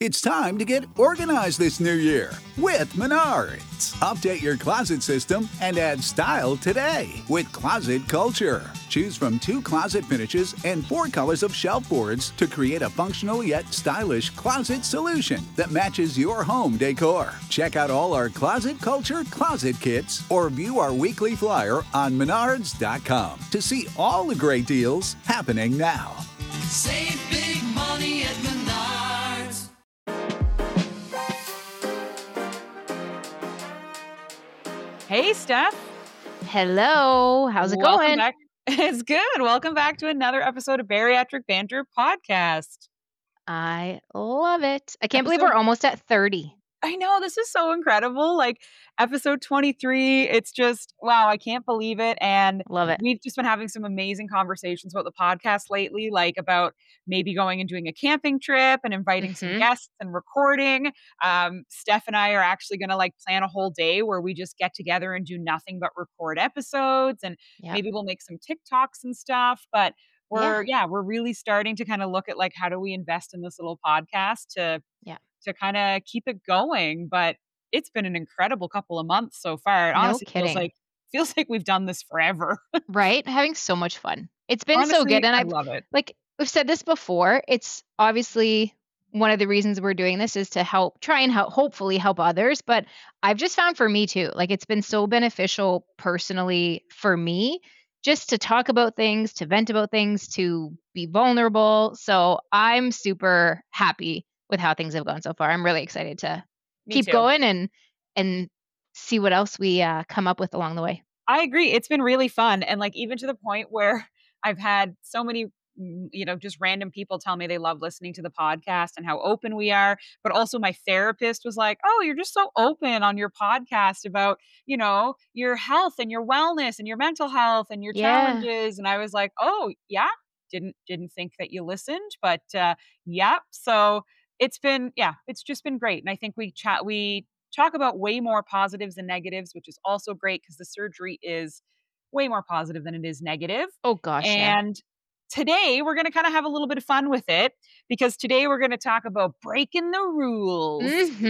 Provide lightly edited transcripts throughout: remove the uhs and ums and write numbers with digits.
It's time to get organized this new year with Menards. Update your closet system and add style today with Closet Culture. Choose from 2 closet finishes and 4 colors of shelf boards to create a functional yet stylish closet solution that matches your home decor. Check out all our Closet Culture closet kits or view our weekly flyer on Menards.com to see all the great deals happening now. Save big money at Menards. Hey, Steph. Hello. How's it Welcome going? back. It's good. Welcome back to another episode of Bariatric Banter Podcast. I love it. I can't believe Episode- we're almost at 30. I know, this is so incredible. Like episode 23, it's just, wow, I can't believe it. And Love it. we've just been having some amazing conversations about the podcast lately, like about maybe going and doing a camping trip and inviting some guests and recording. Steph and I are actually going to like plan a whole day where we just get together and do nothing but record episodes. And Yep. maybe we'll make some TikToks and stuff. But we're really starting to kind of look at like, how do we invest in this little podcast to kind of keep it going. But it's been an incredible couple of months so far. It No honestly kidding. feels like we've done this forever. Right? Having so much fun. It's been Honestly, so good. And I love it. like we've said this before, it's obviously one of the reasons we're doing this is to hopefully help others. But I've just found for me too, like it's been so beneficial personally for me just to talk about things, to vent about things, to be vulnerable. So I'm super happy with how things have gone so far. I'm really excited to Me keep too. going and see what else we come up with along the way. I agree. It's been really fun. And like, even to the point where I've had so many, just random people tell me they love listening to the podcast and how open we are. But also my therapist was like, oh, you're just so open on your podcast about, your health and your wellness and your mental health and your challenges. And I was like, oh yeah, didn't think that you listened, but yeah. So it's just been great. And I think we talk about way more positives than negatives, which is also great because the surgery is way more positive than it is negative. Oh gosh. And today we're going to kind of have a little bit of fun with it because today we're going to talk about breaking the rules.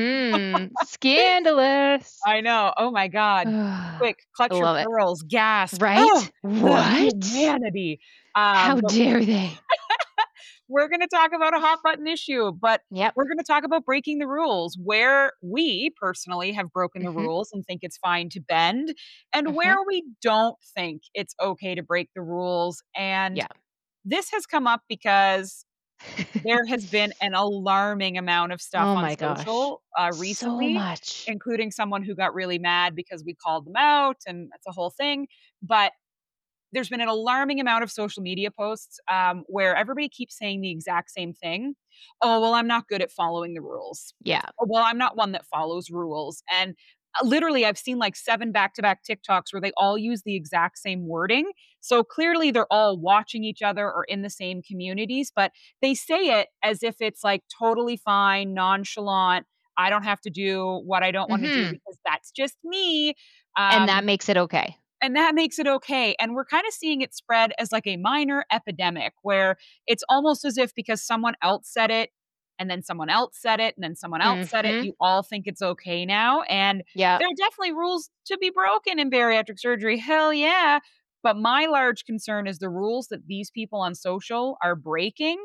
Scandalous. I know. Oh my God. Quick, clutch your Love it. pearls, gasp. Right? Oh, What? the humanity. How But dare they? we're going to talk about a hot button issue, but Yep. we're going to talk about breaking the rules, where we personally have broken the rules and think it's fine to bend, and where we don't think it's okay to break the rules. And this has come up because there has been an alarming amount of stuff on social recently, So much. including someone who got really mad because we called them out, and that's a whole thing. But there's been an alarming amount of social media posts where everybody keeps saying the exact same thing. Oh, well, I'm not good at following the rules. Yeah. Oh, well, I'm not one that follows rules. And literally, I've seen like 7 back-to-back TikToks where they all use the exact same wording. So clearly they're all watching each other or in the same communities, but they say it as if it's like totally fine, nonchalant. I don't have to do what I don't want to do because that's just me. And that makes it okay. And that makes it okay. And we're kind of seeing it spread as like a minor epidemic where it's almost as if because someone else said it and then someone else said it and then someone else said it, you all think it's okay now. And there are definitely rules to be broken in bariatric surgery. Hell yeah. But my large concern is the rules that these people on social are breaking.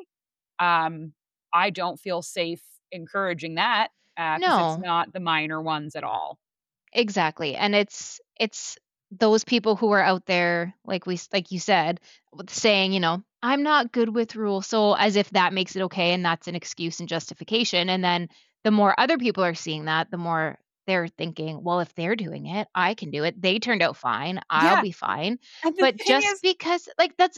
I don't feel safe encouraging that because it's not the minor ones at all. Exactly. And it's those people who are out there, like you said, saying, I'm not good with rules. So as if that makes it okay. And that's an excuse and justification. And then the more other people are seeing that, the more they're thinking, well, if they're doing it, I can do it. They turned out fine. I'll be fine. But just because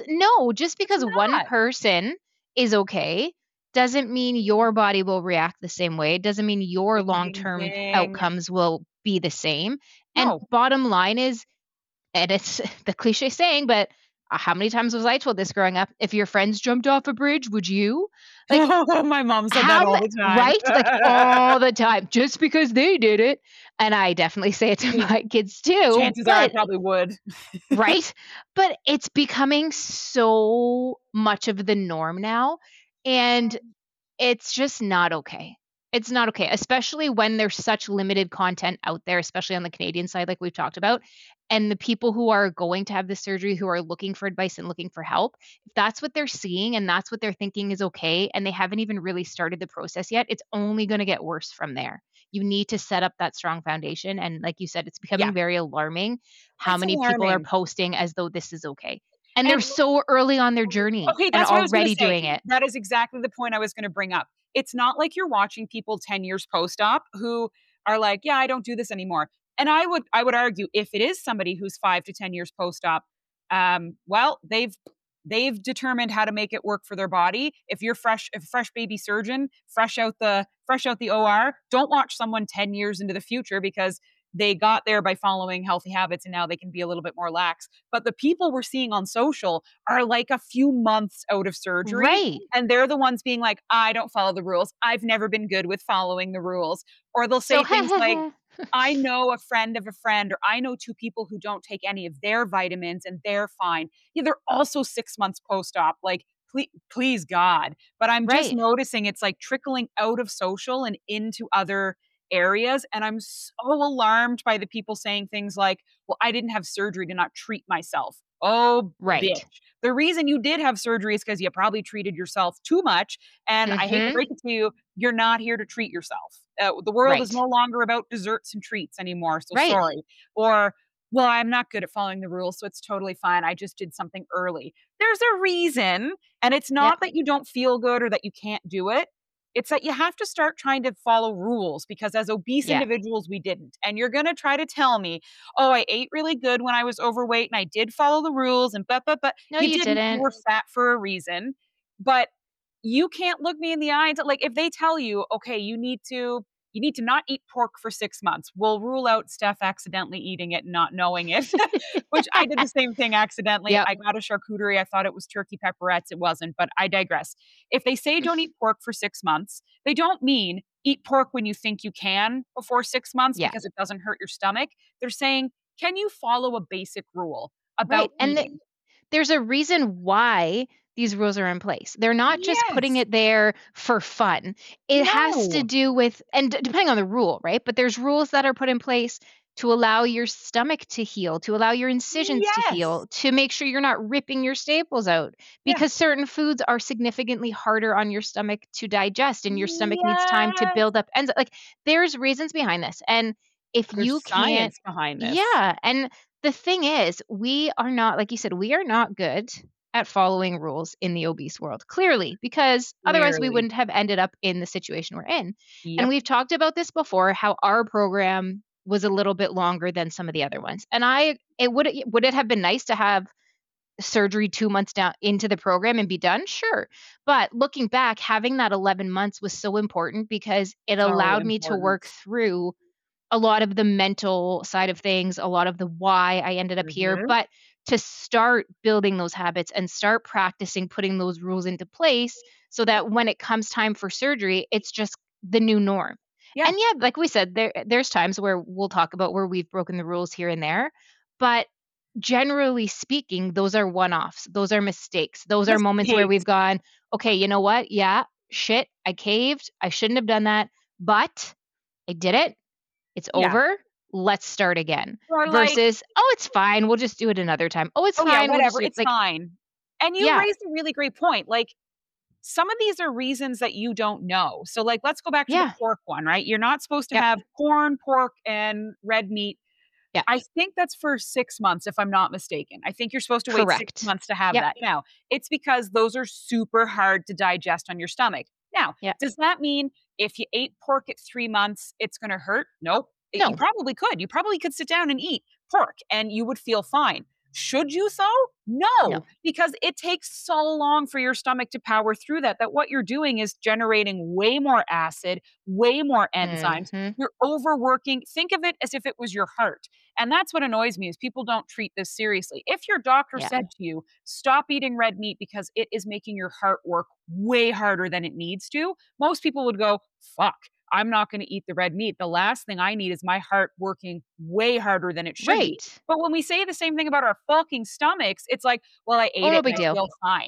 one person is okay doesn't mean your body will react the same way. It doesn't mean your long-term outcomes will be the same. And bottom line is, and it's the cliche saying, but how many times was I told this growing up? If your friends jumped off a bridge, would you? Like, my mom said that all the time. Right? Like all the time, just because they did it. And I definitely say it to my kids too. Chances are I probably would. Right? But it's becoming so much of the norm now. And it's just not okay. It's not okay, especially when there's such limited content out there, especially on the Canadian side, like we've talked about. And the people who are going to have the surgery, who are looking for advice and looking for help, if that's what they're seeing and that's what they're thinking is okay, and they haven't even really started the process yet, it's only going to get worse from there. You need to set up that strong foundation. And like you said, it's Yeah, becoming very alarming how it's many people are alarming. posting as though this is okay. And they're And so early on their journey okay, and that's what I was going to already say. doing it. That is exactly the point I was going to bring up. It's not like you're watching people 10 years post-op who are like, "Yeah, I don't do this anymore." And I would argue if it is somebody who's 5 to 10 years post-op, well, they've determined how to make it work for their body. If you're a fresh baby surgeon, fresh out the OR, don't watch someone 10 years into the future because they got there by following healthy habits and now they can be a little bit more lax. But the people we're seeing on social are like a few months out of surgery. Right. And they're the ones being like, I don't follow the rules. I've never been good with following the rules. Or they'll So say things like, I know a friend of a friend, or I know two people who don't take any of their vitamins and they're fine. Yeah, they're also 6 months post-op. Like, please God. But I'm just right. noticing it's like trickling out of social and into other areas. And I'm so alarmed by the people saying things like, well, I didn't have surgery to not treat myself. Oh, bitch. Right. The reason you did have surgery is because you probably treated yourself too much. And I hate to Mhm. break it to you, you're not here to treat yourself. The world is Right. no longer about desserts and treats anymore. So Right. sorry. Or, well, I'm not good at following the rules, so it's totally fine. I just did something early. There's a reason. And it's Yep. not that you don't feel good or that you can't do it. It's that you have to start trying to follow rules because as obese Yeah. individuals, we didn't. And you're going to try to tell me, oh, I ate really good when I was overweight and I did follow the rules and but No, you you didn't. You didn't. were fat for a reason. But you can't look me in the eye and like if they tell you, okay, you need to not eat pork for 6 months. We'll rule out Steph accidentally eating it and not knowing it, which I did the same thing accidentally. Yep. I got a charcuterie. I thought it was turkey pepperettes. It wasn't, but I digress. If they say don't eat pork for 6 months, they don't mean eat pork when you think you can before 6 months Yeah. because it doesn't hurt your stomach. They're saying, can you follow a basic rule Right. about And eating? there's a reason why these rules are in place. They're not just putting Yes. it there for fun. It has to No. do with, and depending on the rule, right? But there's rules that are put in place to allow your stomach to heal, to allow your incisions to Yes. heal, to make sure you're not ripping your staples out Yeah. because certain foods are significantly harder on your stomach to digest and your stomach needs time to Yes. build up enzymes. Like there's reasons behind this. And if There's you can't, science behind this. yeah, and the thing is, we are not, like you said, we are not good at following rules in the obese world, clearly, because otherwise we Clearly. wouldn't have ended up in the situation we're in. And Yep. we've talked about this before, how our program was a little bit longer than some of the other ones. And would it have been nice to have surgery 2 months down into the program and be done? Sure. But looking back, having that 11 months was so important because it So allowed me to important. work through a lot of the mental side of things, a lot of the why I ended up here, Mhm. but to start building those habits and start practicing putting those rules into place so that when it comes time for surgery, it's just the new norm. Yeah. And yeah, like we said, there's times where we'll talk about where we've broken the rules here and there, but generally speaking, those are one-offs. Those are mistakes. Those are moments where Mistakes. we've gone, okay, you know what? Yeah, shit, I caved. I shouldn't have done that, but I did it. It's Yeah. over. Let's start again. Or like, Versus, oh, it's fine. We'll just do it another time. Oh, it's oh yeah, fine. We'll just whatever. do it. It's Like, fine. And you yeah, raised a really great point. Like some of these are reasons that you don't know. So like let's go back to the yeah, pork one, right? You're not supposed to yep, have corn, pork, and red meat. yeah, I think that's for 6 months, if I'm not mistaken. I think you're supposed to wait six correct. months to have Yep, that. Now, it's because those are super hard to digest on your stomach. Now, yeah. does that mean if you ate pork at 3 months, it's going to hurt? Nope. You No, probably could. You probably could sit down and eat pork and you would feel fine. Should you though? no. No, because it takes so long for your stomach to power through that what you're doing is generating way more acid, way more enzymes. Hmm. You're overworking. Think of it as if it was your heart. And that's what annoys me is people don't treat this seriously. If your doctor Yeah, said to you, stop eating red meat because it is making your heart work way harder than it needs to, most people would go, fuck, I'm not going to eat the red meat. The last thing I need is my heart working way harder than it should be. right. But when we say the same thing about our fucking stomachs, it's like, well, I Oh, ate no it and big I deal. feel fine.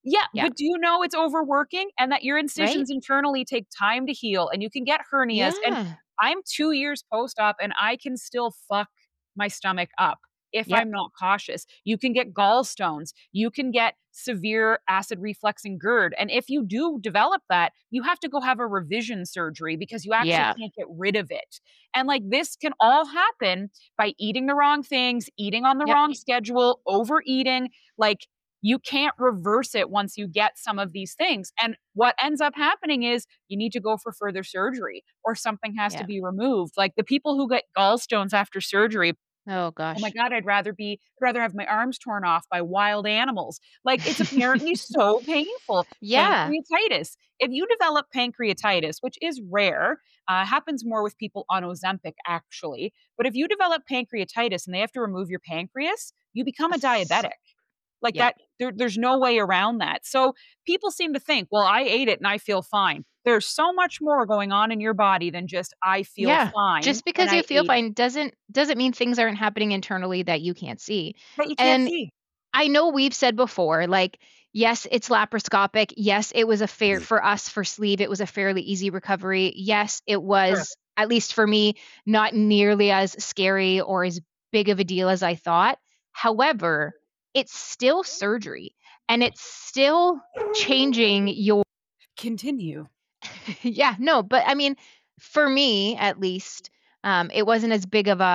Yeah, Yeah. but do you know it's overworking and that your Right? incisions internally take time to heal and you can get hernias? And Yeah. I'm 2 years post-op and I can still fuck my stomach up if Yep. I'm not cautious. You can get gallstones. You can get severe acid reflux and GERD. And if you do develop that, you have to go have a revision surgery because you actually Yeah. can't get rid of it. And like this can all happen by eating the wrong things, eating on the Yep. wrong schedule, overeating. Like you can't reverse it once you get some of these things. And what ends up happening is you need to go for further surgery or something has to Yeah. be removed. Like the people who get gallstones after surgery, Oh oh my gosh. God, I'd rather have my arms torn off by wild animals. Like it's apparently so painful. Yeah. Pancreatitis. If you develop pancreatitis, which is rare, happens more with people on Ozempic actually. But if you develop pancreatitis and they have to remove your pancreas, you become a diabetic. Like Yeah. that, there's no way around that. So people seem to think, well, I ate it and I feel fine. There's so much more going on in your body than just I feel Yeah. fine Just and because I you feel ate it fine doesn't mean things aren't happening internally that you can't see. that you can't And see. I know we've said before, like, yes, it's laparoscopic. Yes, it was a fair for us for sleeve. It was a fairly easy recovery. Yes, it Sure. was, at least for me, not nearly as scary or as big of a deal as I thought. However, it's still surgery and it's still changing your Continue. yeah, no, but I mean, for me at least, it wasn't as big of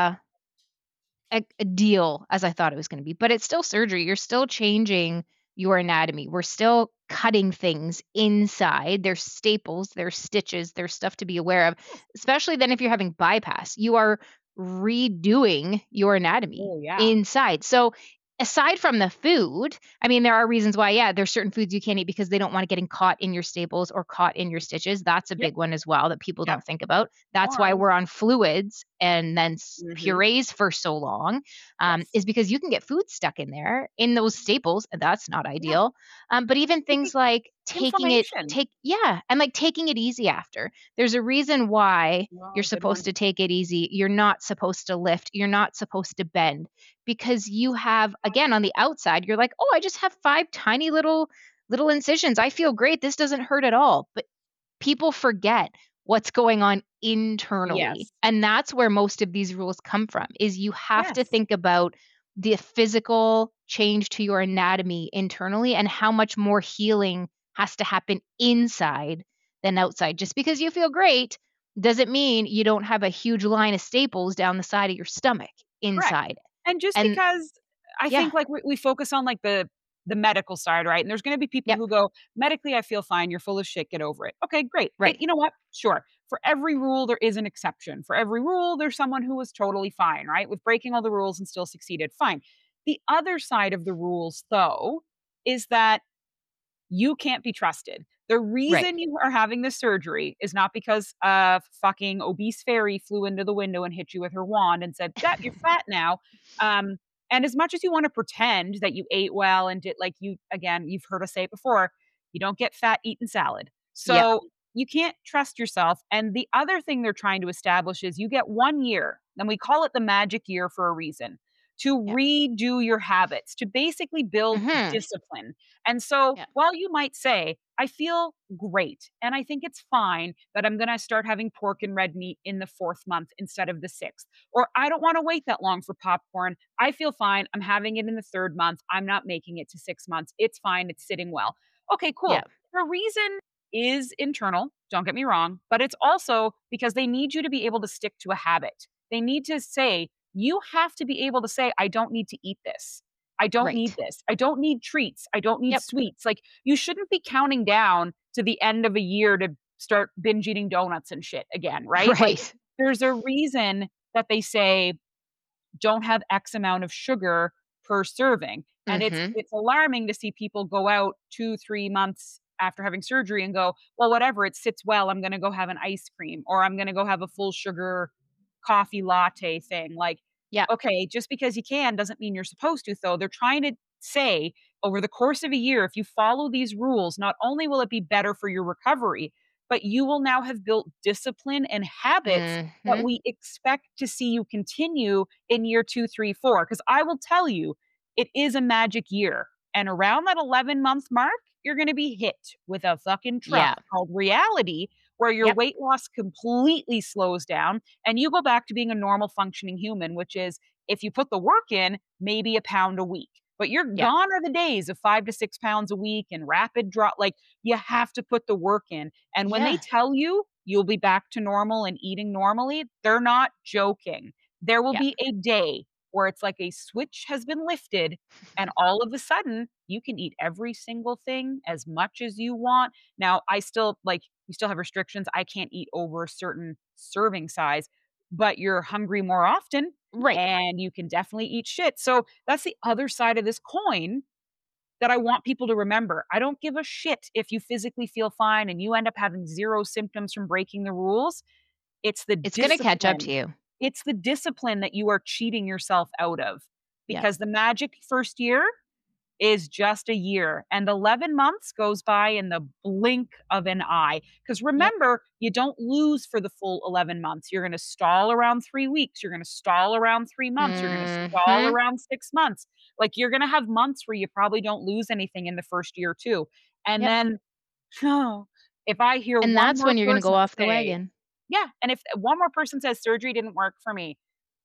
a deal as I thought it was going to be, but it's still surgery. You're still changing your anatomy. We're still cutting things inside. There's staples, there's stitches, there's stuff to be aware of, especially then if you're having bypass. You are redoing your anatomy Oh, yeah. inside. So, aside from the food, I mean, there are reasons why, yeah, there's certain foods you can't eat because they don't want it getting caught in your staples or caught in your stitches. That's a Yep. big one as well that people Yep. don't think about. That's why Forms. we're on fluids and then Mhm. purees for so long, Yes. is because you can get food stuck in there in those staples, and that's not Yeah. ideal. But even It could things like taking it, inflammation. and like taking it easy after. There's a reason why you're Oh, good supposed one. to take it easy. You're not supposed to lift. You're not supposed to bend because you have, again, on the outside, you're like, oh, I just have 5 tiny little incisions. I feel great. This doesn't hurt at all. But people forget what's going on internally. Yes. And that's where most of these rules come from is you have to Yes. think about the physical change to your anatomy internally and how much more healing has to happen inside than outside. Just because you feel great doesn't mean you don't have a huge line of staples down the side of your stomach Correct. inside. And just And because I yeah, think like we focus on like the medical side, right? And there's going to be people yep, who go, medically, I feel fine. You're full of shit. Get over it. Okay, great. Hey, right. you know what? Sure. For every rule, there is an exception. For every rule, there's someone who was totally fine, right? With breaking all the rules and still succeeded. Fine. The other side of the rules, though, is that you can't be trusted. The Right. reason you are having this surgery is not because a fucking obese fairy flew into the window and hit you with her wand and said, "That you're fat now." Um, and as much as you want to pretend that you ate well and did like you again, you've heard us say it before, you don't get fat eating salad. Yep. So you can't trust yourself. And the other thing they're trying to establish is you get 1 year, and we call it the magic year for a reason, to Yep. redo your habits, to basically build Mhm. discipline. And so Yep. while you might say, I feel great and I think it's fine that I'm going to start having pork and red meat in the 4th month instead of the 6th, or I don't want to wait that long for popcorn. I feel fine. I'm having it in the 3rd month. I'm not making it to 6 months. It's fine. It's sitting well. Okay, cool. Yep. The reason is internal, don't get me wrong, but it's also because they need you to be able to stick to a habit. They need to say, you have to be able to say, I don't need to eat this. I don't need Right. this. I don't need treats. I don't need Yep. sweets. Like you shouldn't be counting down to the end of a year to start binge eating donuts and shit again, right? Like Right. there's a reason that they say don't have X amount of sugar per serving. And it's Mhm. it's alarming to see people go out 2, 3 months after having surgery and go, well, whatever, it sits well. I'm gonna go have an ice cream or I'm gonna go have a full sugar coffee latte thing. Like, Yep. okay, just because you can doesn't mean you're supposed to, though. They're trying to say over the course of a year, if you follow these rules, not only will it be better for your recovery, but you will now have built discipline and habits that Mhm. we expect to see you continue in year 2, 3, 4. Because I will tell you, it is a magic year. And around that 11-month mark, you're going to be hit with a fucking Yeah. truck called reality, where your Yep. weight loss completely slows down and you go back to being a normal functioning human, which is if you put the work in, maybe a pound a week. But you're Yeah. gone are the days of 5 to 6 pounds a week and rapid drop. Like you have to put the work in. And when they Yeah. tell you you'll be back to normal and eating normally, they're not joking. There will Yeah. be a day where it's like a switch has been lifted and all of a sudden you can eat every single thing as much as you want. Now, I still like we still have restrictions. I can't eat over a certain serving size, but you're hungry more often Right. and you can definitely eat shit. So that's the other side of this coin that I want people to remember. I don't give a shit if you physically feel fine and you end up having zero symptoms from breaking the rules. It's the It's gonna catch up to discipline. you. It's the discipline that you are cheating yourself out of Yeah. because the magic first year is just a year and 11 months goes by in the blink of an eye. Because Yep. remember, you don't lose for the full 11 months. You're going to stall around 3 weeks. You're going to stall around 3 months. You're going to stall Mhm. around 6 months. Like you're going to have months where you probably don't lose anything in the first year, too. And Yep. then, if I hear And one that's more when you're gonna go person off the say, wagon, yeah, and if one more person says surgery didn't work for me,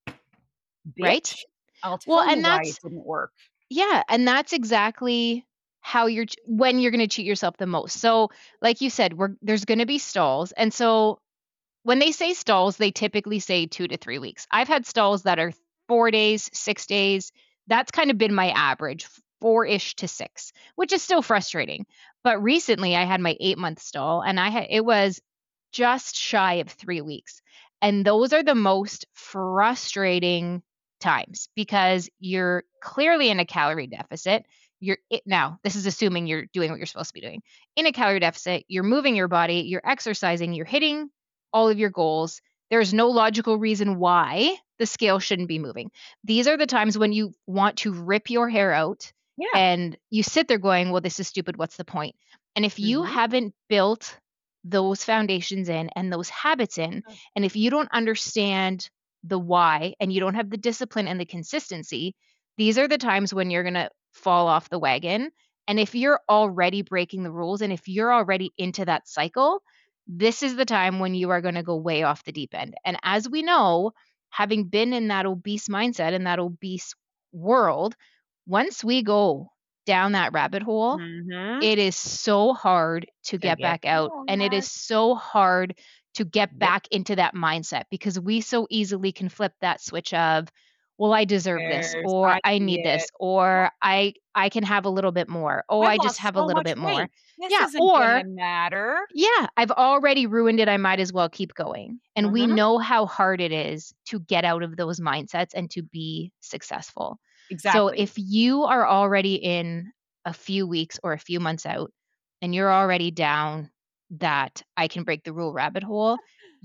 right? bitch, I'll Well, tell you and why it that's didn't work. yeah, and that's exactly how when you're gonna cheat yourself the most. So, like you said, there's gonna be stalls, and so when they say stalls, they typically say 2 to 3 weeks. I've had stalls that are 4 days, 6 days. That's kind of been my average, 4-ish to 6, which is still frustrating. But recently I had my 8-month stall and it was just shy of 3 weeks. And those are the most frustrating times because you're clearly in a calorie deficit. Now, this is assuming you're doing what you're supposed to be doing. In a calorie deficit, you're moving your body, you're exercising, you're hitting all of your goals. There's no logical reason why the scale shouldn't be moving. These are the times when you want to rip your hair out Yeah. and you sit there going, well, this is stupid. What's the point? And if you Mhm. haven't built those foundations in and those habits in, and if you don't understand the why and you don't have the discipline and the consistency, these are the times when you're going to fall off the wagon. And if you're already breaking the rules and if you're already into that cycle, this is the time when you are going to go way off the deep end. And as we know, having been in that obese mindset and that obese world, once we go down that rabbit hole, Mhm. it is so hard to To get get back out. oh, And it yes. is so hard to get Yep. back into that mindset because we so easily can flip that switch of, well, I deserve this, There's or I I see need it. this, or I can have a little bit more. Oh, I've I just lost have a so little much bit more. weight. This Yeah. isn't Or gonna matter. yeah, I've already ruined it. I might as well keep going. And we Mhm. know how hard it is to get out of those mindsets and to be successful. So Exactly. if you are already in a few weeks or a few months out and you're already down that I can break the rule rabbit hole,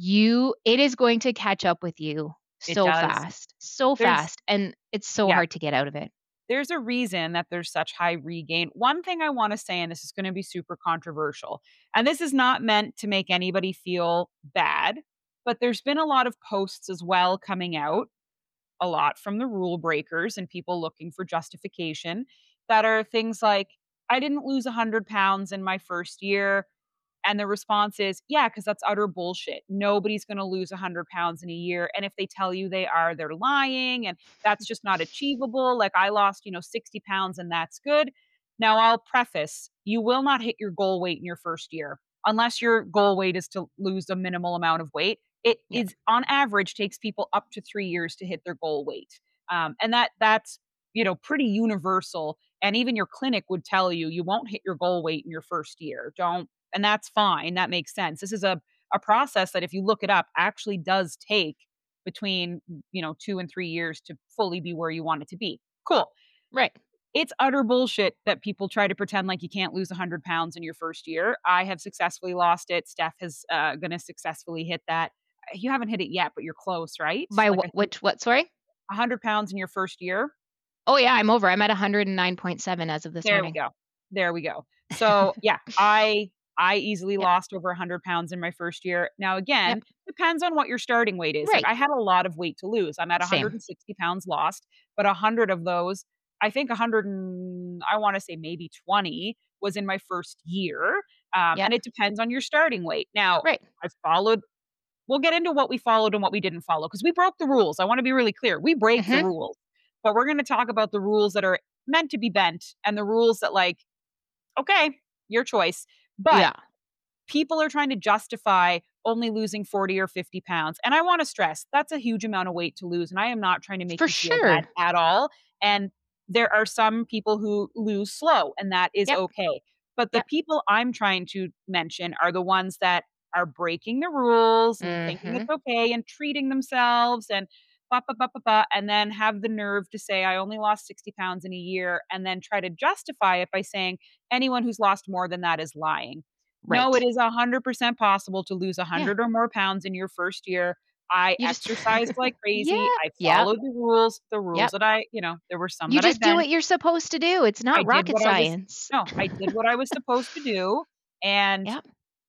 it is going to catch up with you It so does. fast, so There's fast. And it's so yeah, hard to get out of it. there's a reason that there's such high regain. One thing I wanna say, and this is gonna be super controversial, and this is not meant to make anybody feel bad, but there's been a lot of posts as well coming out, a lot from the rule breakers and people looking for justification that are things like, "I didn't lose 100 pounds in my first year." And the response is, yeah, because that's utter bullshit. Nobody's going to lose 100 pounds in a year. And if they tell you they are, they're lying. And that's just not achievable. Like I lost, 60 pounds and that's good. Now, I'll preface you will not hit your goal weight in your first year unless your goal weight is to lose a minimal amount of weight. It Yeah. is on average takes people up to 3 years to hit their goal weight. And that's, pretty universal. And even your clinic would tell you you won't hit your goal weight in your first year. Don't and that's fine, that makes sense. This is a process that if you look it up, actually does take between, 2 and 3 years to fully be where you want it to be. Cool. Right. It's utter bullshit that people try to pretend like you can't lose 100 pounds in your first year. I have successfully lost it. Steph is, gonna successfully hit that. You haven't hit it yet, but you're close, right? By Like, I think what, sorry? 100 pounds in your first year? Oh, yeah, I'm over. I'm at 109.7 as of this There we morning. go. There we go. So, yeah, I easily Yep. lost over 100 pounds in my first year. Now again, Yep. depends on what your starting weight is. Like Right. I had a lot of weight to lose. I'm at Same. 160 pounds lost, but 100 of those I think 100 and I want to say maybe 20 was in my first year. Yeah. And it depends on your starting weight. Now, Right. I followed, we'll get into what we followed and what we didn't follow because we broke the rules. I want to be really clear. We break the Mhm. rules, but we're going to talk about the rules that are meant to be bent and the rules that, like, okay, your choice. But Yeah. people are trying to justify only losing 40 or 50 pounds. And I want to stress that's a huge amount of weight to lose. And I am not trying to make For you feel bad sure. at all. And there are some people who lose slow, and that is Yep. okay. But the Yep. people I'm trying to mention are the ones that are breaking the rules and thinking it's Mhm. okay and treating themselves and ba, ba, ba, ba, ba, and then have the nerve to say, I only lost 60 pounds in a year, and then try to justify it by saying anyone who's lost more than that is lying. No, it Right. is 100% possible to lose Yeah. 100 or more pounds in your first year. I You just exercised like Yeah. crazy. I Yep. followed the rules Yep. that there were some You that I just do bent. what you're supposed to do. It's I not did rocket what I was science. no, I did what I was supposed to do, and Yep.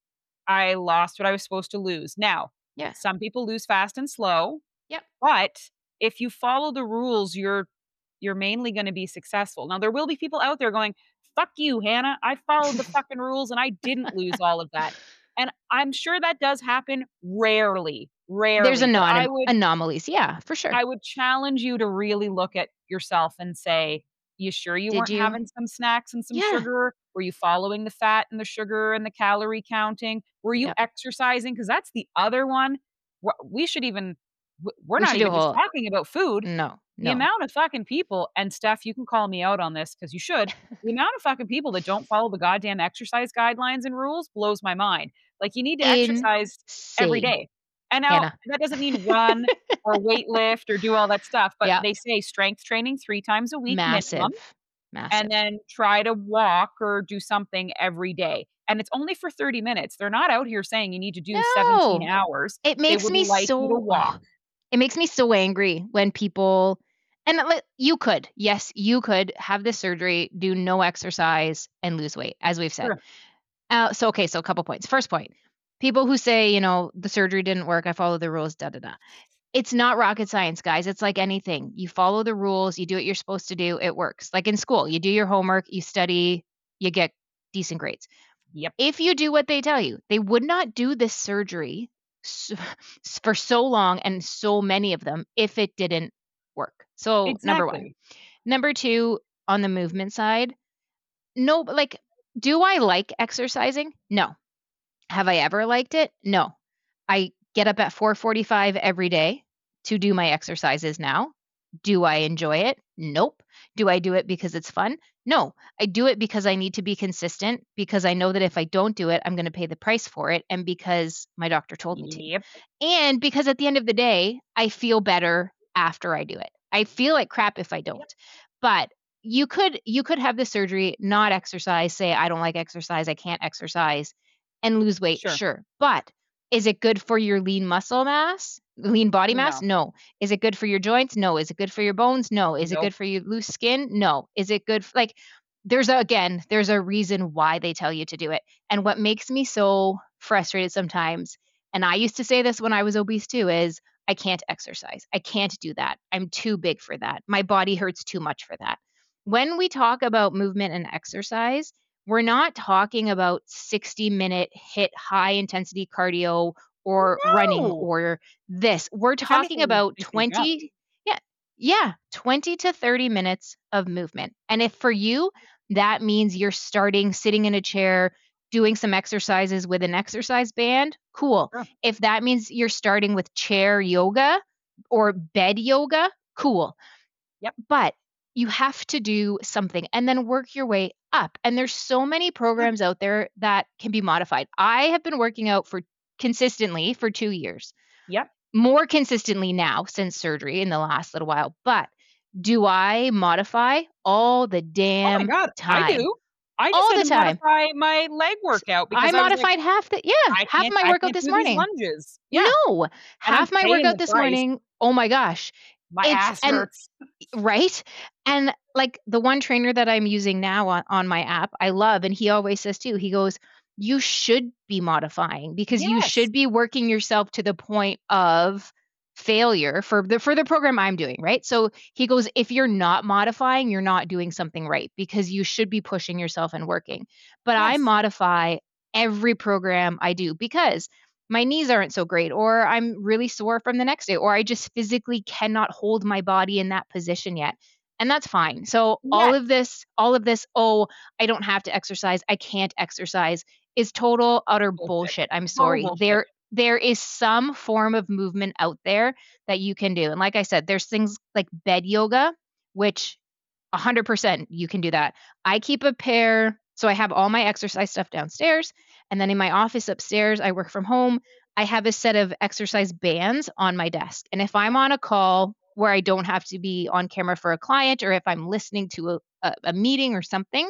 I lost what I was supposed to lose. Now, Yeah. some people lose fast and slow, Yep. but if you follow the rules, you're mainly gonna be successful. Now, there will be people out there going, "Fuck you, Hannah. I followed the fucking rules and I didn't lose all of that." And I'm sure that does happen rarely, There's rarely, but anomalies. Yeah, for sure. I would challenge you to really look at yourself and say, "You sure you Did weren't you? having some snacks and some Yeah. sugar? Were you following the fat and the sugar and the calorie counting? Were you Yep. exercising?" Because that's the other one. We should even we're We not should do a even just whole talking about food. No. The No. amount of fucking people, and Steph, you can call me out on this because you should. The amount of fucking people that don't follow the goddamn exercise guidelines and rules blows my mind. Like, you need to exercise every Insane, day. And now Hannah. that doesn't mean run or weight lift or do all that stuff, but Yep. they say strength training 3 times a week minimum, Massive. and Massive. then try to walk or do something every day. And it's only for 30 minutes. They're not out here saying you need to do 17 No. hours. It They makes would me like you to so walk. it makes me so angry when people and you could. Yes, you could have this surgery, do no exercise, and lose weight, as we've said. Sure. So a couple points. First point, people who say, the surgery didn't work, I followed the rules, da da da. It's not rocket science, guys. It's like anything. You follow the rules, you do what you're supposed to do, it works. Like in school, you do your homework, you study, you get decent grades. Yep. If you do what they tell you, they would not do this surgery for so long and so many of them if it didn't work. So, number one. Exactly. Number two, on the movement side, no, like, do I like exercising? No. Have I ever liked it? No. I get up at 4:45 every day to do my exercises now. Do I enjoy it? Nope. Do I do it because it's fun? No. I do it because I need to be consistent, because I know that if I don't do it, I'm going to pay the price for it, and because my doctor told me to. Yep. And because at the end of the day, I feel better after I do it. I feel like crap if I don't. But you could have the surgery, not exercise, say I don't like exercise, I can't exercise, and lose weight, Sure. sure. But is it good for your lean muscle mass? Lean body mass? No. No. Is it good for your joints? No. Is it good for your bones? No. Is it Nope. good for your loose skin? No. Is it good like there's a reason why they tell you to do it. And what makes me so frustrated sometimes, and I used to say this when I was obese too, is I can't exercise. I can't do that. I'm too big for that. My body hurts too much for that. When we talk about movement and exercise, we're not talking about 60-minute hit high intensity cardio or running No. or this. We're If talking anything, about makes me jump. 20 yeah, 20 to 30 minutes of movement. And if for you that means you're starting sitting in a chair doing some exercises with an exercise band, cool. Sure. If that means you're starting with chair yoga or bed yoga, cool. Yep. But you have to do something and then work your way up. And there's so many programs out there that can be modified. I have been working out consistently for 2 years. Yep. More consistently now since surgery in the last little while. But do I modify all the Oh my damn God, time? I do. I just All had the to time. modify my leg workout I because I was like, modified half my I workout can't this do these morning. lunges. Yeah. No, And I'm half my paying workout the this price. morning. Oh my gosh. My ass hurts. Right? And like the one trainer that I'm using now on my app, I love, and he always says too, he goes, you should be modifying because you Yes. should be working yourself to the point of failure for the program I'm doing, right? So he goes, if you're not modifying, you're not doing something right because you should be pushing yourself and working. But I Yes. modify every program I do because my knees aren't so great, or I'm really sore from the next day, or I just physically cannot hold my body in that position yet. And that's fine. So Yes. all of this, oh, I don't have to exercise, I can't exercise, is total utter bullshit. I'm Total sorry. bullshit. There is some form of movement out there that you can do. And like I said, there's things like bed yoga, which 100% you can do that. I keep a pair, so I have all my exercise stuff downstairs, and then in my office upstairs, I work from home. I have a set of exercise bands on my desk. And if I'm on a call where I don't have to be on camera for a client, or if I'm listening to a meeting or something,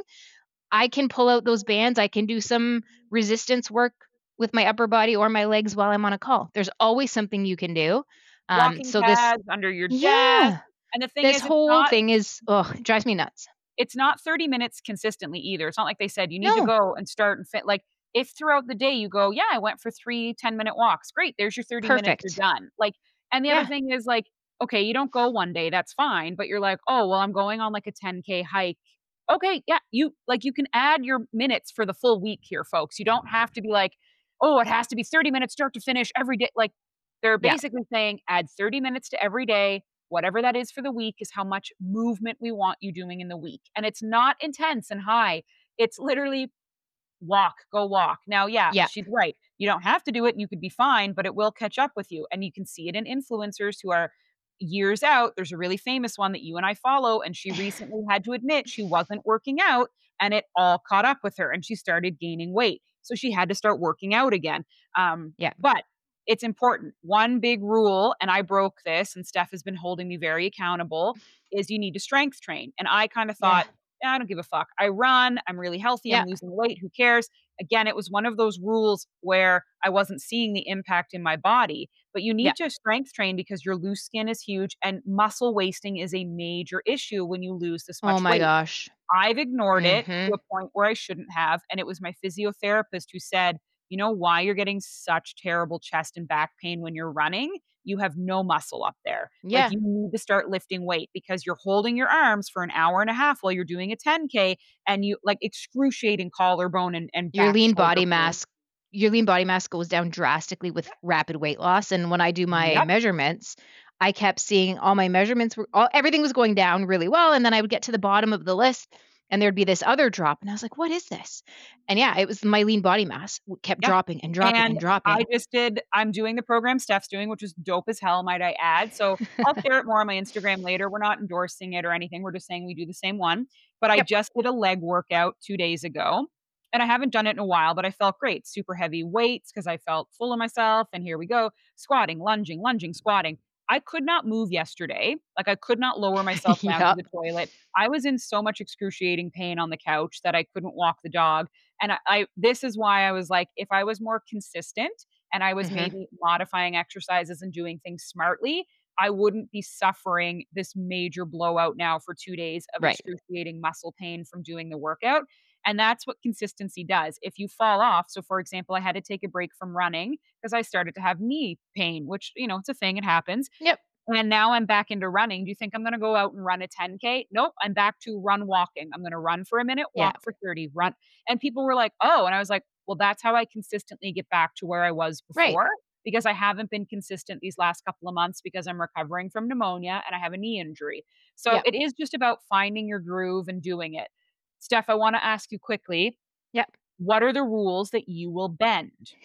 I can pull out those bands. I can do some resistance work with my upper body or my legs while I'm on a call. There's always something you can do. Walking So this, pads under your desk. yeah, And the thing this is, whole thing is, oh, it drives me nuts. it's not 30 minutes consistently either. It's not like they said you need to No, go and start and fit. Like if throughout the day you go, yeah, I went for 3 10-minute walks. Great. There's your 30 minutes. You're perfect. done. Like, and the other Yeah, thing is like, okay, you don't go one day. That's fine. But you're like, oh, well, I'm going on like a 10K hike. Okay. Yeah. You can add your minutes for the full week here, folks. You don't have to be like, oh, it has to be 30 minutes start to finish every day. Like they're yeah. basically saying add 30 minutes to every day. Whatever that is for the week is how much movement we want you doing in the week. And it's not intense and high. It's literally walk, go walk. Now, yeah, Yeah. she's right. You don't have to do it and you could be fine, but it will catch up with you. And you can see it in influencers who are years out. There's a really famous one that you and I follow, and she recently had to admit she wasn't working out and it all caught up with her and she started gaining weight. So she had to start working out again. Yeah. But it's important. One big rule, and I broke this, and Steph has been holding me very accountable, is you need to strength train. And I kind of Yeah. thought, I don't give a fuck. I run, I'm really healthy, I'm Yeah. losing weight, who cares? Again, it was one of those rules where I wasn't seeing the impact in my body. But you Yeah. need to strength train because your loose skin is huge and muscle wasting is a major issue when you lose this Oh much my weight. gosh. I've ignored it to Mhm. a point where I shouldn't have. And it was my physiotherapist who said, you know why you're getting such terrible chest and back pain when you're running? You have no muscle up there. Like Yeah. you need to start lifting weight because you're holding your arms for an hour and a half while you're doing a 10K and you like excruciating collarbone and Your back lean shoulder body pain. mass your lean body mass goes down drastically with rapid weight loss, and when I do my Yep. measurements, I kept seeing all my measurements were everything was going down really well, and then I would get to the bottom of the list and there'd be this other drop and I was like, "What is this?" And yeah, it was my lean body mass kept Yeah. dropping and dropping And and dropping. I'm doing the program Steph's doing, which is dope as hell, might I add. So I'll share it more on my Instagram later. We're not endorsing it or anything. We're just saying we do the same one. But I Yep. just did a leg workout 2 days ago. And I haven't done it in a while, but I felt great. Super heavy weights because I felt full of myself. And here we go. Squatting, lunging, squatting. I could not move yesterday. Like I could not lower myself down to Yep. the toilet. I was in so much excruciating pain on the couch that I couldn't walk the dog. And I this is why I was like, if I was more consistent and I was Mhm. maybe modifying exercises and doing things smartly, I wouldn't be suffering this major blowout now for 2 days of Right. excruciating muscle pain from doing the workout. And that's what consistency does. If you fall off, so for example, I had to take a break from running because I started to have knee pain, which, it's a thing, it happens. Yep. And now I'm back into running. Do you think I'm gonna go out and run a 10K? Nope, I'm back to run walking. I'm gonna run for a minute, Yeah. walk for 30, run. And people were like, "Oh," and I was like, "Well, that's how I consistently get back to where I was Right. before because I haven't been consistent these last couple of months because I'm recovering from pneumonia and I have a knee injury." So Yep. it is just about finding your groove and doing it. Steph, I wanna ask you quickly, Yep. what are the rules that you will bend?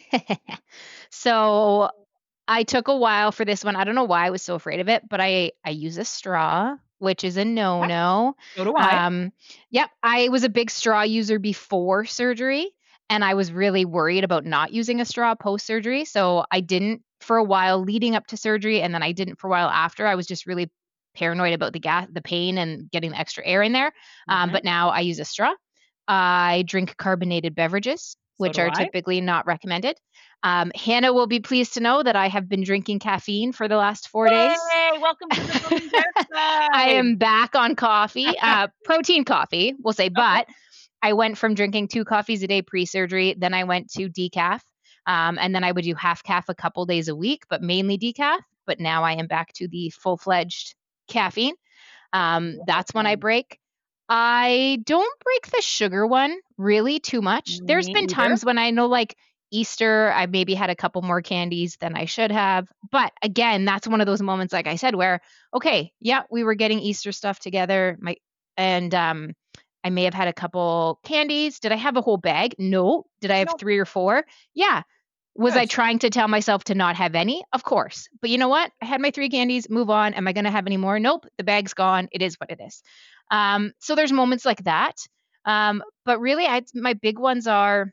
So I took a while for this one. I don't know why I was so afraid of it, but I use a straw, which is a Okay, no-no. so do I. Um, yep, I was a big straw user before surgery, and I was really worried about not using a straw post-surgery, so I didn't for a while leading up to surgery, and then I didn't for a while after. I was just really paranoid about the pain and getting the extra air in there. Mhm, But now I use a straw. I drink carbonated beverages, so which do are I. typically not recommended. Hannah will be pleased to know that I have been drinking caffeine for the last 4 days. Yay, welcome to the Women's Dark I Side. am back on coffee, protein coffee, we'll say, Okay. but I went from drinking 2 coffees a day pre-surgery, then I went to decaf, and then I would do half calf a couple days a week, but mainly decaf. but now I am back to the full-fledged caffeine. That's when I break. I don't break the sugar one really too much. There's Me been either. times when I know like Easter, I maybe had a couple more candies than I should have. But again, that's one of those moments, like I said, where, okay, yeah, we were getting Easter stuff together. And I may have had a couple candies. Did I have a whole bag? No. Did I have Nope. 3 or 4? Yeah. Was I Good. trying to tell myself to not have any? Of course. But you know what? I had my 3 candies, move on. Am I going to have any more? Nope. The bag's gone. It is what it is. So there's moments like that. But really, my big ones are,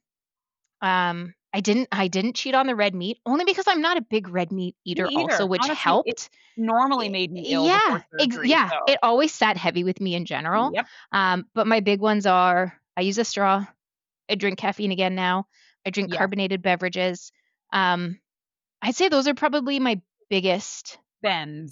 I didn't cheat on the red meat only because I'm not a big red meat Me eater also, either. which Honestly, it helped. normally made me ill Yeah, before surgery. So, it always sat heavy with me in general. yep. But my big ones are I use a straw. I drink caffeine again now. I drink Yeah. carbonated beverages. Um, I'd say those are probably my biggest Bends.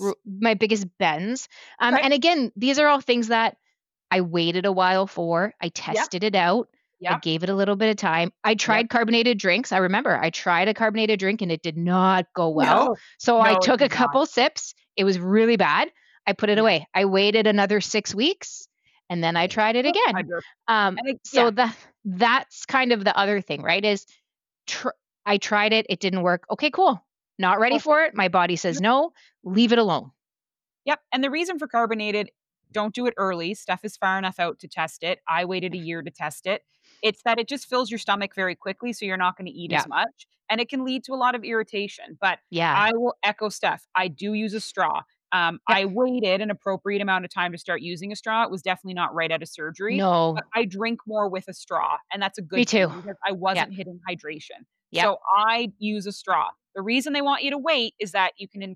bends. Okay. And again, these are all things that I waited a while for. I tested it out. I Yep. gave it a little bit of time. I tried carbonated drinks. I remember I tried a carbonated drink and it did not go well. No. So I No, it took a did not. couple sips. It was really bad. I put it Yeah. away. I waited another 6 weeks and then I tried it I again. just Um, and it so yeah. that's kind of the other thing, right? Is I tried it. It didn't work. Okay, cool. Not ready Oh. for it. My body says no. Leave it alone. Yep. And the reason for carbonated, don't do it early. Steph is far enough out to test it. I waited a year to test it. It's that it just fills your stomach very quickly, so you're not going to eat Yeah. as much. And it can lead to a lot of irritation. But Yeah. I will echo Steph. I do use a straw. I waited an appropriate amount of time to start using a straw. It was definitely not right out of surgery. No. But I drink more with a straw. And that's a good Me thing too. because I wasn't hitting hydration. Yep. So I use a straw. The reason they want you to wait is that you can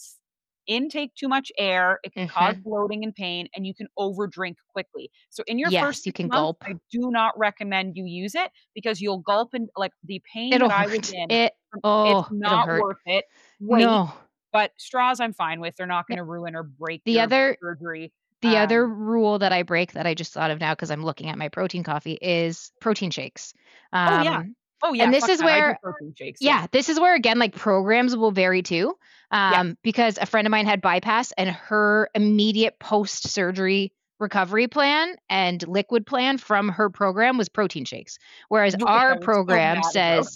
intake too much air, it can cause bloating and pain, and you can overdrink quickly. So in your Yes, first you 6 can months, gulp. I do not recommend you use it because you'll gulp and like the pain It'll that I was hurt. in, It's it's it'll not hurt. worth it. Wait, No. but straws I'm fine with. They're not going to ruin or break The your other surgery. The other rule that I break that I just thought of now because I'm looking at my protein coffee is protein shakes. Oh yeah. Oh yeah. And this Fuck is that. I do where, protein shakes. yeah, this is where again, like programs will vary too. Because a friend of mine had bypass and her immediate post-surgery recovery plan and liquid plan from her program was protein shakes. Whereas Which I our was so program mad about. says,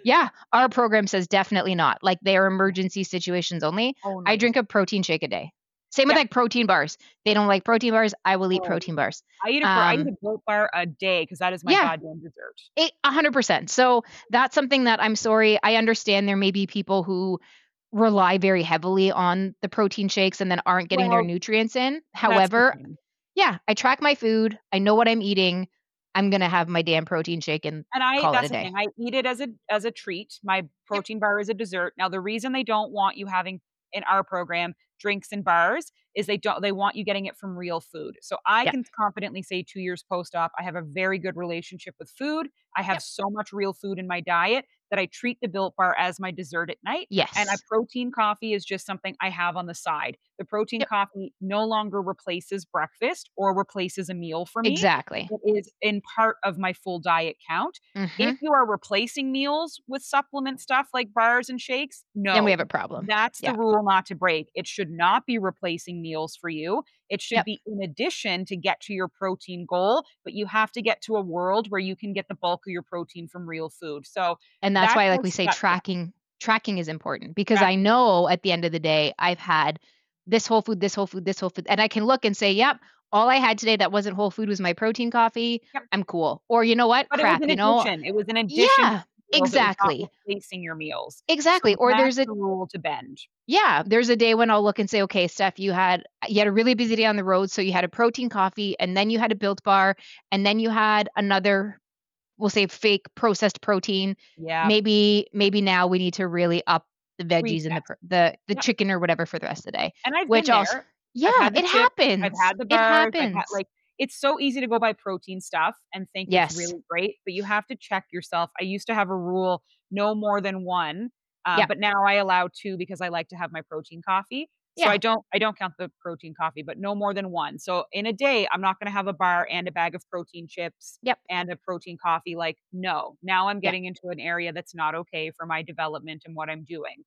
our program says definitely not. Like they are emergency situations only. I Only. drink a protein shake a day. Same with Yeah. like protein bars. They don't like protein bars. I will eat Oh, protein bars. I eat a Built Bar a day because that is my Yeah. goddamn dessert. 100%. So that's something that I'm sorry. I understand there may be people who rely very heavily on the protein shakes and then aren't getting their Well, nutrients in. that's the However, thing. I track my food. I know what I'm eating. I'm going to have my damn protein shake and And call it that's a the day. thing. I eat it as a treat. My protein bar is a dessert. Now, the reason they don't want you having in our program drinks and bars is they want you getting it from real food. So I can confidently say 2 years post-op, I have a very good relationship with food. I have so much real food in my diet that I treat the Built Bar as my dessert at night. And a Yes. protein coffee is just something I have on the side. The protein Yep. coffee no longer replaces breakfast or replaces a meal for me. Exactly. It is in part of my full diet count. If you are replacing meals with supplement stuff like bars and shakes, Then we have no. a problem. That's the Yeah. rule not to break. It should not be replacing meals for you. It should Yep. be in addition to get to your protein goal, but you have to get to a world where you can get the bulk of your protein from real food. So And that's that why, like we goes say, that tracking is important because I know at the end of the day, I've had this whole food, this whole food, this whole food, and I can look and say, yep, all I had today that wasn't whole food was my protein coffee. Yep. I'm cool. Or you know what? But it was Crap, an you know? addition. It was an addition to Yeah, meals. It was exactly. not replacing your meals. Exactly. So Or that's the rule to bend. there's a day when I'll look and say, okay, Steph, you had a really busy day on the road, so you had a protein coffee, and then you had a Built Bar, and then you had another, we'll say, fake processed protein. Yeah. Maybe now we need to really up the veggies and the Yep. chicken or whatever for the rest of the day. And I've Which been also, there. I've had the it chips, happens. I've had the It bars. happens. It's so easy to go buy protein stuff and think it's Yes. really great, but you have to check yourself. I used to have a rule, no more than one, Yep. but now I allow 2 because I like to have my protein coffee. So Yeah. I don't count the protein coffee, but no more than 1. So in a day, I'm not going to have a bar and a bag of protein chips Yep. and a protein coffee. Like, no. Now I'm Yep. getting into an area that's not okay for my development and what I'm doing.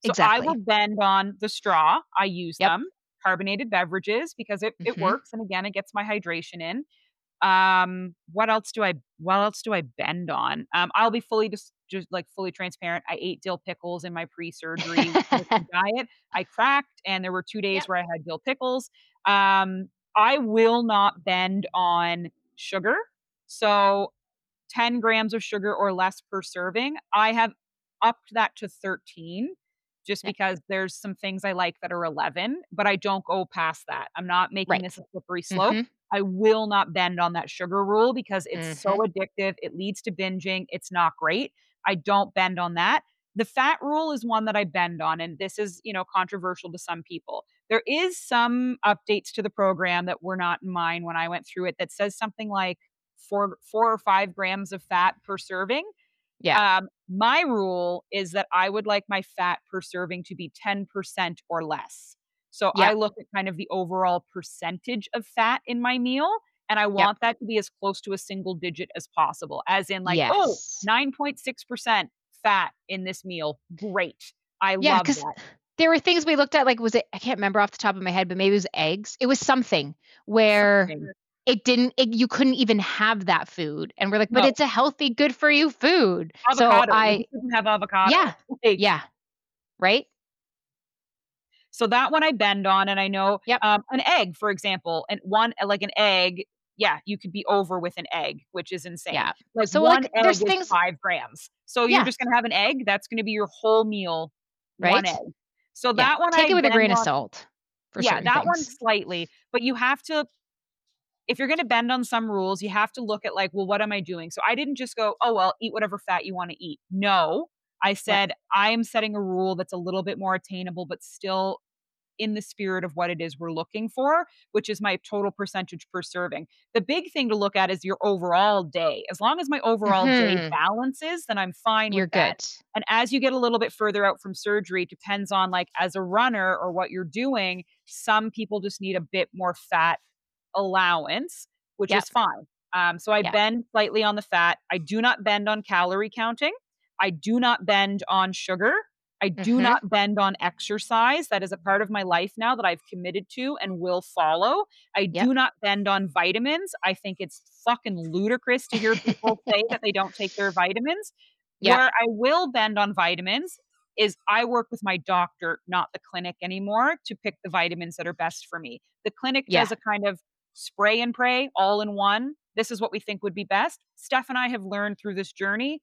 So I Exactly. will bend on the straw. I use Yep. them. Carbonated beverages because it Mhm. works, and again, it gets my hydration in. What else do I bend on? I'll be just like fully transparent. I ate dill pickles in my pre-surgery diet. I cracked, and there were 2 days Yep. where I had dill pickles. I will not bend on sugar. So 10 grams of sugar or less per serving. I have upped that to 13 just Yep. because there's some things I like that are 11, but I don't go past that. I'm not making this Right. a slippery slope. Mhm. I will not bend on that sugar rule because it's so Mhm. addictive. It leads to binging. It's not great. I don't bend on that. The fat rule is one that I bend on, and this is, controversial to some people. There is some updates to the program that were not in mine when I went through it that says something like 4 or 5 grams of fat per serving. Yeah. My rule is that I would like my fat per serving to be 10% or less. So I Yep. look at kind of the overall percentage of fat in my meal, and I Yep. want that to be as close to a single digit as possible, as in like, oh, Yes. 9.6% fat in this meal. Great. I Yeah, love because that. there were things we looked at, like, was it, I can't remember off the top of my head, but maybe it was eggs. It was something where Something. you couldn't even have that food, and we're like, "But No, it's a healthy, good for you food." So avocado. Like, you couldn't have avocado. yeah, Like, yeah, right? so that one I bend on, and I know, Yep. an egg, for example, and one like an egg, yeah, you could be over with an egg, which is insane. Yeah. Like, So, 1 like, egg there's is things 5 grams. So you're yeah, just gonna have an egg, that's gonna be your whole meal, 1 right? egg. So Yeah. that one Take I it with a bend grain of on. salt for Yeah, certain that one things. slightly, but you have to, if you're gonna bend on some rules, you have to look at like, well, what am I doing? So I didn't just go, oh, well, eat whatever fat you wanna eat. No, I Yep. said, I am setting a rule that's a little bit more attainable, but still in the spirit of what it is we're looking for, which is my total percentage per serving. The big thing to look at is your overall day. As long as my overall day Mhm. balances, then I'm fine with You're that. good. And as you get a little bit further out from surgery, it depends on like as a runner or what you're doing, some people just need a bit more fat allowance, which Yep. is fine. So I Yep. bend slightly on the fat. I do not bend on calorie counting. I do not bend on sugar. I do Mhm. not bend on exercise. That is a part of my life now that I've committed to and will follow. I Yep. do not bend on vitamins. I think it's fucking ludicrous to hear people say that they don't take their vitamins. Yep. Where I will bend on vitamins is I work with my doctor, not the clinic anymore, to pick the vitamins that are best for me. The clinic Yeah. does a kind of spray and pray all in one. This is what we think would be best. Steph and I have learned through this journey,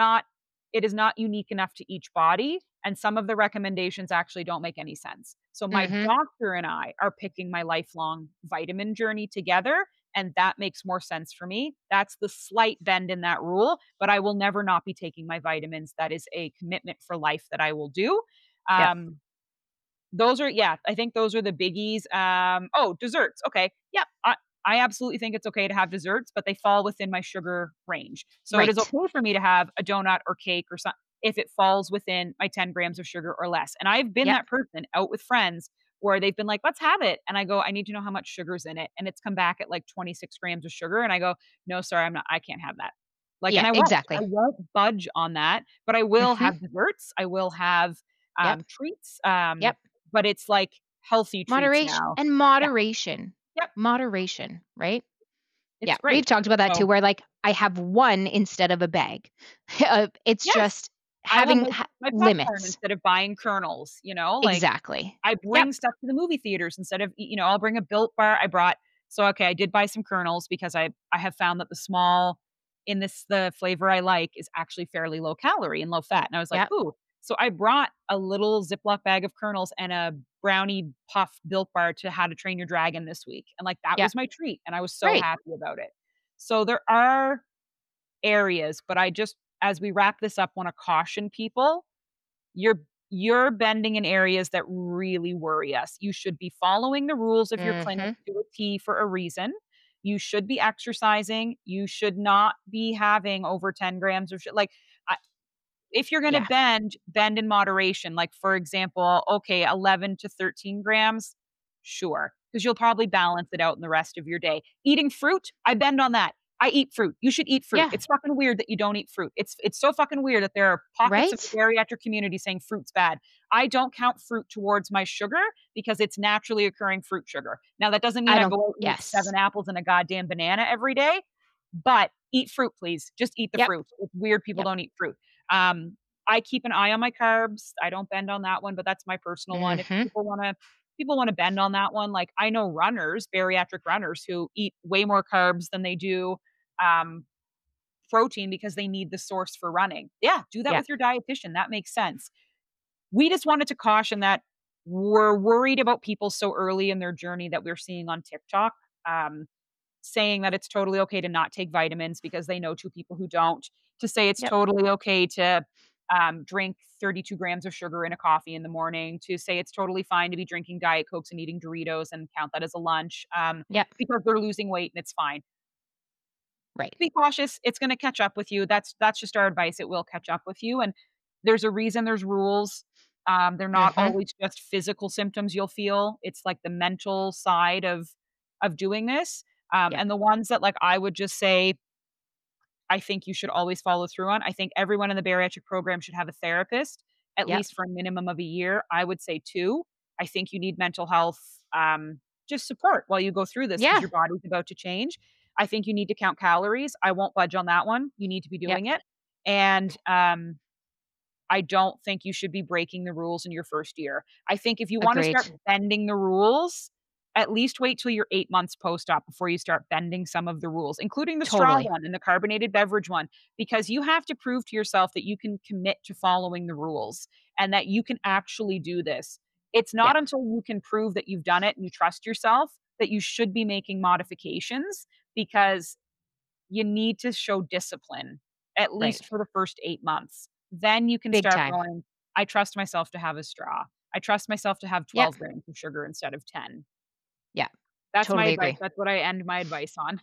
it is not unique enough to each body. And some of the recommendations actually don't make any sense. So my Mhm. doctor and I are picking my lifelong vitamin journey together. And that makes more sense for me. That's the slight bend in that rule, but I will never not be taking my vitamins. That is a commitment for life that I will do. Yep. Um, yeah, I think those are the biggies. Oh, desserts. Okay. Yeah. I absolutely think it's okay to have desserts, but they fall within my sugar range. So it is Right. okay for me to have a donut or cake or something if it falls within my 10 grams of sugar or less. And I've been Yep. that person out with friends where they've been like, let's have it. And I go, I need to know how much sugar's in it. And it's come back at like 26 grams of sugar. And I go, no, sorry, I can't have that. Like, and Yeah, I exactly. won't budge on that, but I will Mhm. have desserts. I will have Yep. treats. Yep. But it's like healthy treats Moderation now. and Yeah. moderation. Yep. Moderation, right? Yeah, It's we've great. talked about that too, So, where, like, I have 1 instead of a bag. It's yes, just I love having my popcorn limits. instead of buying kernels, like, Exactly. I Yep. bring stuff to the movie theaters instead of I'll bring a Built Bar. Okay, I did buy some kernels because I have found that the small in the flavor I like is actually fairly low calorie and low fat, and I was like, Yep. "Ooh." So I brought a little Ziploc bag of kernels and a brownie puff Built Bar to How to Train Your Dragon this week, and, like, that Yep. was my treat, and I was so Right. happy about it. So there are areas, but I just as we wrap this up, wanna caution people, you're bending in areas that really worry us. You should be following the rules of your clinic Mhm. to a T for a reason. You should be exercising. You should not be having over 10 grams of like, I if you're gonna Yeah. bend in moderation. Like, for example, okay, 11 to 13 grams, sure, because 'cause you'll probably balance it out in the rest of your day. Eating fruit, I bend on that. I eat fruit. You should eat fruit. Yeah. It's fucking weird that you don't eat fruit. It's so fucking weird that there are pockets of the bariatric community saying fruit's bad. I don't count fruit towards my sugar because it's naturally occurring fruit sugar. Now, that doesn't mean I go out and eat 7 apples and a goddamn banana every day, but eat fruit, please. Just eat the fruit. It's weird people don't eat fruit. I keep an eye on my carbs. I don't bend on that one, but that's my personal one. If people want to bend on that one, like I know runners, bariatric runners who eat way more carbs than they do protein because they need the source for running. Yeah, do that with your dietitian. That makes sense. We just wanted to caution that we're worried about people so early in their journey that we're seeing on TikTok, saying that it's totally okay to not take vitamins because they know 2 people who don't, to say it's totally okay to drink 32 grams of sugar in a coffee in the morning, to say it's totally fine to be drinking Diet Cokes and eating Doritos and count that as a lunch because they're losing weight and it's fine. Right. Be cautious. It's going to catch up with you. That's just our advice. It will catch up with you. And there's a reason there's rules. They're not always just physical symptoms you'll feel. It's like the mental side of doing this. And the ones that like I would just say, I think you should always follow through on. I think everyone in the bariatric program should have a therapist at least for a minimum of a year. I would say 2. I think you need mental health just support while you go through this because your body's about to change. I think you need to count calories. I won't budge on that one. You need to be doing it. And I don't think you should be breaking the rules in your first year. I think if you want to start bending the rules, at least wait till you're 8 months post-op before you start bending some of the rules, including the straw one and the carbonated beverage one, because you have to prove to yourself that you can commit to following the rules and that you can actually do this. It's not until you can prove that you've done it and you trust yourself that you should be making modifications, because you need to show discipline at least for the first 8 months. Then you can start going, I trust myself to have a straw. I trust myself to have 12 grams of sugar instead of 10. Yeah. That's totally my advice. agree. That's what I end my advice on.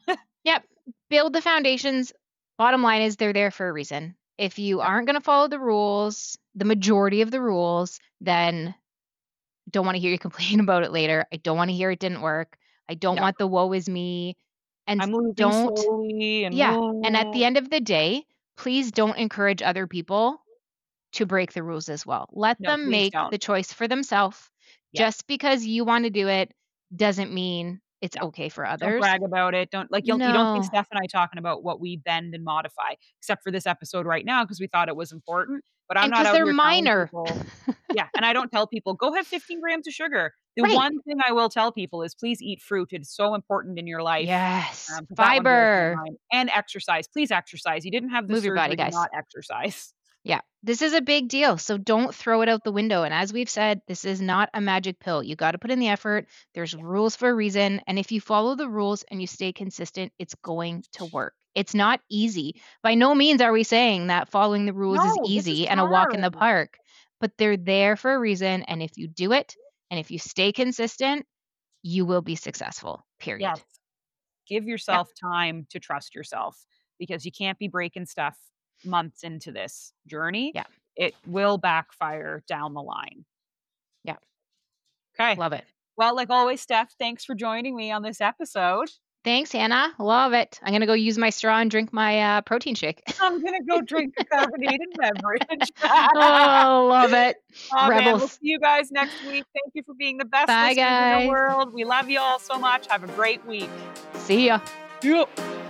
Build the foundations. Bottom line is they're there for a reason. If you aren't going to follow the rules, the majority of the rules, then don't want to hear you complain about it later. I don't want to hear it didn't work. I don't want the woe is me. And I'm losing don't slowly and and at the end of the day, please don't encourage other people to break the rules as well. Let them please make don't. the choice for themselves. Just because you want to do it doesn't mean it's okay for others. Don't brag about it. Don't you don't think Steph and I talking about what we bend and modify, except for this episode right now because we thought it was important. But I'm not out they're here minor. People, and I don't tell people go have 15 grams of sugar. The one thing I will tell people is please eat fruit. It's so important in your life. Yes, fiber and exercise. Please exercise. You didn't have the move your body, surgery to guys. not exercise. Yeah, this is a big deal. So don't throw it out the window. And as we've said, this is not a magic pill. You got to put in the effort. There's rules for a reason. And if you follow the rules and you stay consistent, it's going to work. It's not easy. By no means are we saying that following the rules is easy and a walk in the park, but they're there for a reason. And if you do it and if you stay consistent, you will be successful, period. Yes. Give yourself time to trust yourself because you can't be breaking stuff months into this journey. It will backfire down the line. Okay. Love it. Well, like always, Steph, thanks for joining me on this episode. Thanks, Hannah. Love it. I'm going to go use my straw and drink my protein shake. I'm going to go drink a carbonated beverage. Love it. Rebels. Man, we'll see you guys next week. Thank you for being the best listeners in the world. We love you all so much. Have a great week. See ya. Yeah.